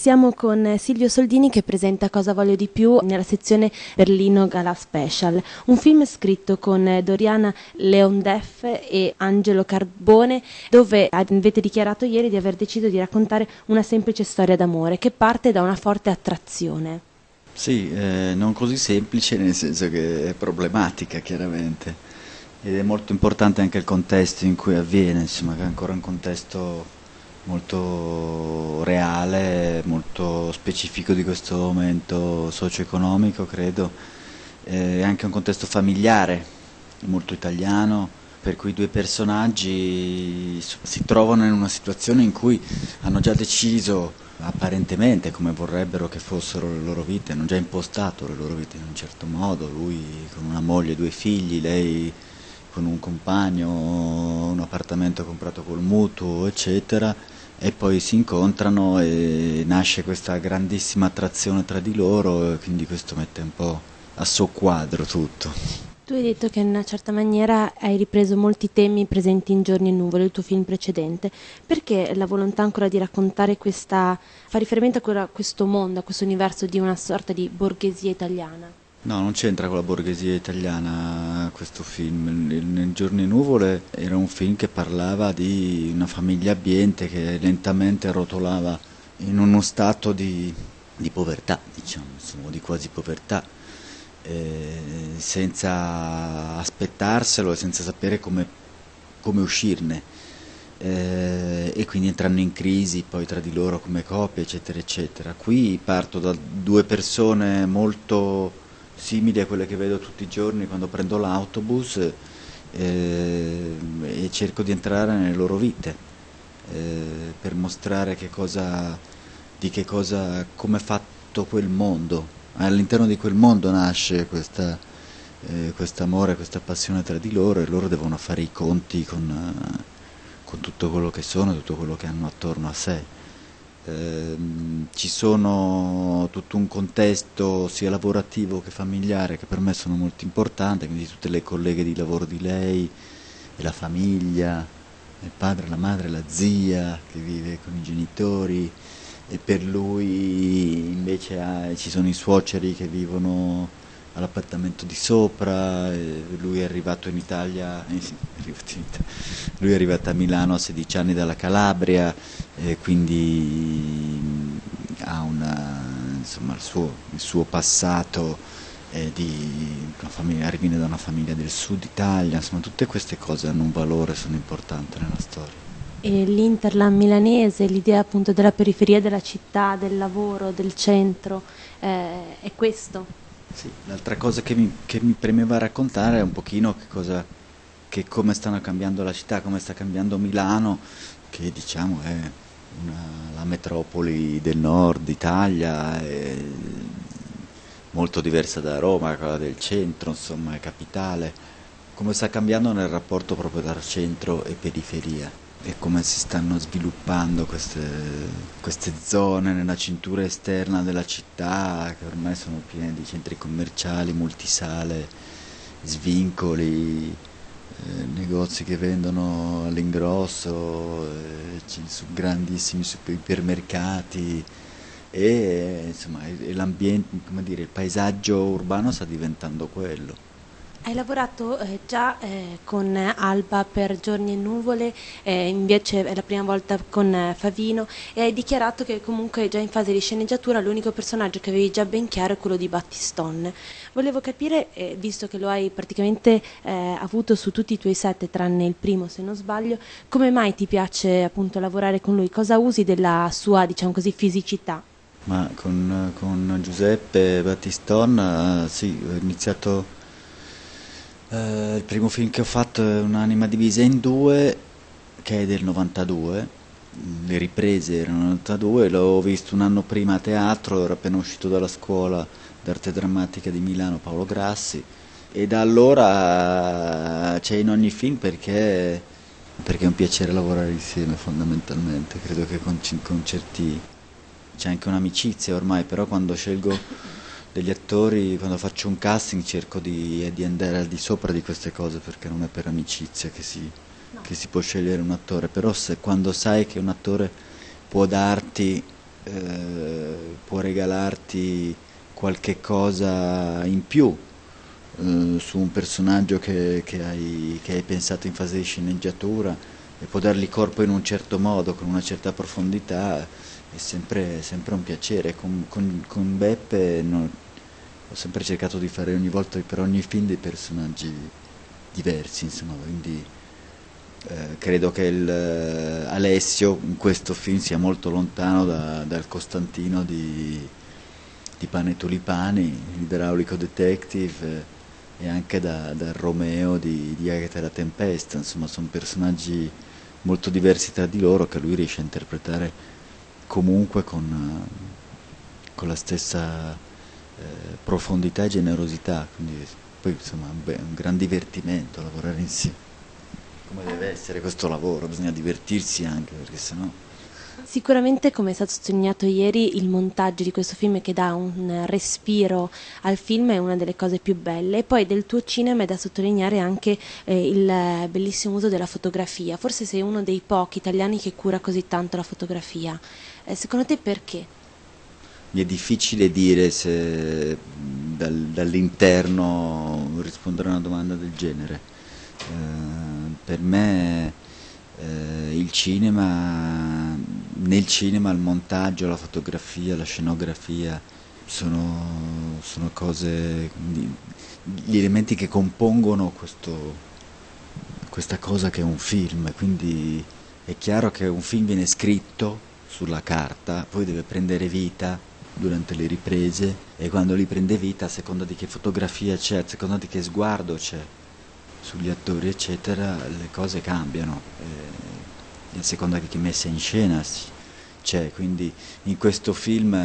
Siamo con Silvio Soldini che presenta Cosa voglio di più nella sezione Berlino Gala Special, un film scritto con Doriana Leondeff e Angelo Carbone, dove avete dichiarato ieri di aver deciso di raccontare una semplice storia d'amore che parte da una forte attrazione. Sì, non così semplice, nel senso che è problematica chiaramente, ed è molto importante anche il contesto in cui avviene, insomma, che è ancora un contesto molto reale, molto specifico di questo momento socio-economico, credo, è anche un contesto familiare, molto italiano, per cui i due personaggi si trovano in una situazione in cui hanno già deciso apparentemente come vorrebbero che fossero le loro vite, hanno già impostato le loro vite in un certo modo, lui con una moglie e due figli, lei con un compagno, un appartamento comprato col mutuo, eccetera, e poi si incontrano e nasce questa grandissima attrazione tra di loro, e quindi questo mette un po' a soqquadro tutto. Tu hai detto che in una certa maniera hai ripreso molti temi presenti in Giorni e nuvole, il tuo film precedente. Perché la volontà ancora di raccontare fa riferimento a questo mondo, a questo universo di una sorta di borghesia italiana? No, non c'entra con la borghesia italiana questo film. Nel Giorni e Nuvole era un film che parlava di una famiglia abbiente che lentamente rotolava in uno stato di povertà, diciamo, insomma, di quasi povertà, senza aspettarselo e senza sapere come uscirne. E quindi entrando in crisi poi tra di loro come coppie, eccetera, eccetera. Qui parto da due persone molto simili a quelle che vedo tutti i giorni quando prendo l'autobus, e cerco di entrare nelle loro vite, per mostrare come è fatto quel mondo. All'interno di quel mondo nasce quest'amore, questa passione tra di loro, e loro devono fare i conti con tutto quello che sono, tutto quello che hanno attorno a sé. Ci sono tutto un contesto sia lavorativo che familiare che per me sono molto importanti, quindi tutte le colleghe di lavoro di lei, e la famiglia, il padre, la madre, la zia che vive con i genitori, e per lui invece ci sono i suoceri che vivono all'appartamento di sopra, e lui è arrivato in Italia, lui è arrivato a Milano a 16 anni dalla Calabria, e quindi ha insomma, il suo passato viene da una famiglia del sud Italia, insomma tutte queste cose hanno un valore, sono importanti nella storia. E l'Interland milanese, l'idea appunto della periferia della città, del lavoro, del centro, è questo. Sì, l'altra cosa che mi premeva raccontare è un pochino come stanno cambiando la città, come sta cambiando Milano, che diciamo è la metropoli del nord Italia, è molto diversa da Roma, quella del centro, insomma, è capitale. Come sta cambiando nel rapporto proprio tra centro e periferia, e come si stanno sviluppando queste zone nella cintura esterna della città, che ormai sono piene di centri commerciali, multisale, svincoli, negozi che vendono all'ingrosso, su grandissimi ipermercati, e insomma l'ambiente, come dire, il paesaggio urbano sta diventando quello. Hai lavorato già con Alba per Giorni e nuvole, invece è la prima volta con Favino, e hai dichiarato che comunque già in fase di sceneggiatura l'unico personaggio che avevi già ben chiaro è quello di Battistone. Volevo capire, visto che lo hai praticamente avuto su tutti i tuoi set, tranne il primo se non sbaglio, come mai ti piace appunto lavorare con lui? Cosa usi della sua, diciamo così, fisicità? Ma con Giuseppe Battiston, sì, ho iniziato. Il primo film che ho fatto è Un'anima divisa in due, che è del 92, le riprese erano nel 92, l'ho visto un anno prima a teatro, ero appena uscito dalla scuola d'arte drammatica di Milano, Paolo Grassi, e da allora c'è in ogni film perché è un piacere lavorare insieme fondamentalmente, credo che con certi c'è anche un'amicizia ormai, però quando scelgo degli attori, quando faccio un casting cerco di andare al di sopra di queste cose, perché non è per amicizia che si può scegliere un attore, però quando sai che un attore può darti può regalarti qualche cosa in più su un personaggio che hai pensato in fase di sceneggiatura, e può dargli corpo in un certo modo, con una certa profondità, è sempre un piacere. Con Beppe ho sempre cercato di fare ogni volta, per ogni film, dei personaggi diversi, insomma, quindi credo che Alessio in questo film sia molto lontano dal Costantino di Pane e Tulipani, l'idraulico detective, e anche dal Romeo di Agatha e la Tempesta. Insomma, sono personaggi molto diversi tra di loro, che lui riesce a interpretare comunque con la stessa profondità e generosità, quindi poi insomma è un gran divertimento lavorare insieme, come deve essere questo lavoro, bisogna divertirsi anche, perché sennò... Sicuramente, come è stato sottolineato ieri, il montaggio di questo film, che dà un respiro al film, è una delle cose più belle. E poi del tuo cinema è da sottolineare anche il bellissimo uso della fotografia. Forse sei uno dei pochi italiani che cura così tanto la fotografia. Secondo te perché? Mi è difficile dire se dall'interno rispondere a una domanda del genere. Per me il cinema, nel cinema il montaggio, la fotografia, la scenografia sono cose, gli elementi che compongono questa cosa che è un film. Quindi è chiaro che un film viene scritto sulla carta, poi deve prendere vita durante le riprese, e quando li prende vita, a seconda di che fotografia c'è, a seconda di che sguardo c'è sugli attori eccetera, le cose cambiano, a seconda di che messa in scena c'è. Quindi in questo film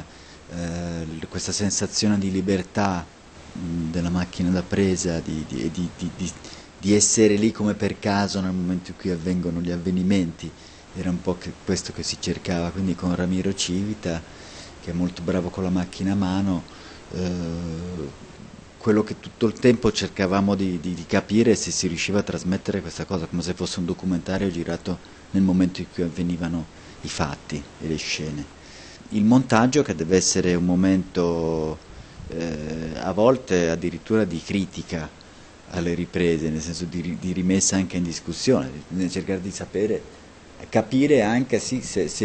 questa sensazione di libertà della macchina da presa, di essere lì come per caso nel momento in cui avvengono gli avvenimenti, era un po' questo che si cercava. Quindi con Ramiro Civita, che è molto bravo con la macchina a mano, quello che tutto il tempo cercavamo di capire è se si riusciva a trasmettere questa cosa, come se fosse un documentario girato nel momento in cui avvenivano i fatti e le scene. Il montaggio, che deve essere un momento a volte addirittura di critica alle riprese, nel senso di rimessa anche in discussione, bisogna cercare di capire anche se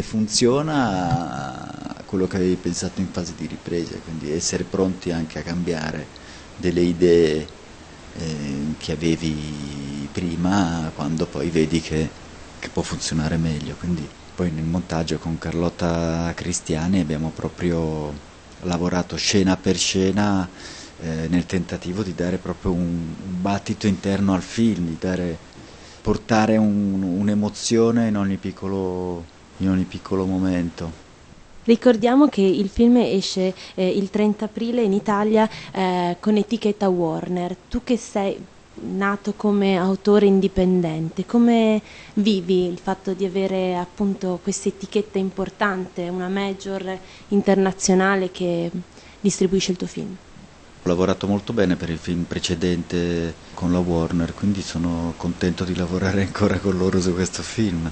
funziona quello che avevi pensato in fase di ripresa, quindi essere pronti anche a cambiare delle idee che avevi prima, quando poi vedi che può funzionare meglio. Quindi poi nel montaggio con Carlotta Cristiani abbiamo proprio lavorato scena per scena nel tentativo di dare proprio un battito interno al film, di portare un'emozione in ogni piccolo momento. Ricordiamo che il film esce il 30 aprile in Italia con etichetta Warner. Tu che sei nato come autore indipendente, come vivi il fatto di avere appunto questa etichetta importante, una major internazionale che distribuisce il tuo film? Ho lavorato molto bene per il film precedente con la Warner, quindi sono contento di lavorare ancora con loro su questo film.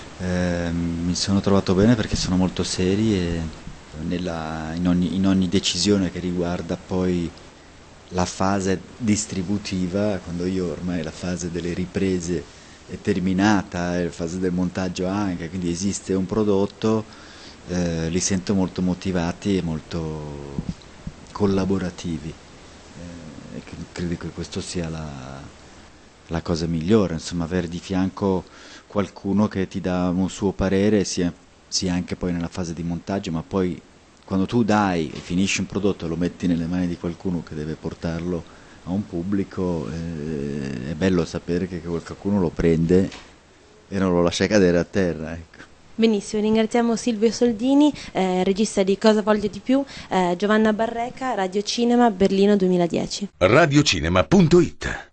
Mi sono trovato bene perché sono molto seri e in ogni decisione che riguarda poi la fase distributiva, quando io ormai la fase delle riprese è terminata e la fase del montaggio anche, quindi esiste un prodotto, li sento molto motivati e molto collaborativi. Credo che questo sia la cosa migliore, insomma, avere di fianco qualcuno che ti dà un suo parere, sia anche poi nella fase di montaggio, ma poi quando tu dai e finisci un prodotto e lo metti nelle mani di qualcuno che deve portarlo a un pubblico, è bello sapere che qualcuno lo prende e non lo lascia cadere a terra, ecco. Benissimo, ringraziamo Silvio Soldini, regista di Cosa voglio di più, Giovanna Barreca, Radio Cinema, Berlino 2010. Radiocinema.it